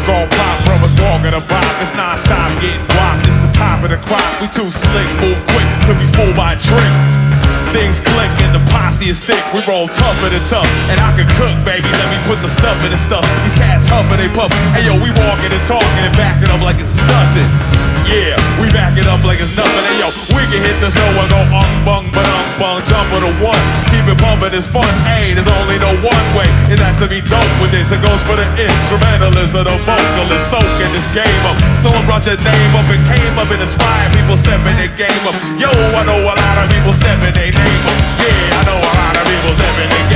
gon' pop, brothers walking a bop. It's non-stop getting guap. It's the top of the crop. We too slick, move quick till we fool by a drink. Things click and the posse is thick. We roll tougher than tough. And I can cook, baby. Let me put the stuff in the stuff. These cats huffing, they puff. Hey yo, we walking and talking and backing up like it's nothing. Yeah, we back it up like it's nothing. Hey yo, we can hit the show and go bung, bung, jump with a one. Keep it bumping, it's fun. Hey, there's only no one way. It has to be dope with this. It goes for the instrumentalist or the vocalist. Soaking this game up. Someone brought your name up and came up and inspired people stepping their game up. Yo, I know a lot of people stepping their name up. Yeah, I know a lot of people stepping their game up.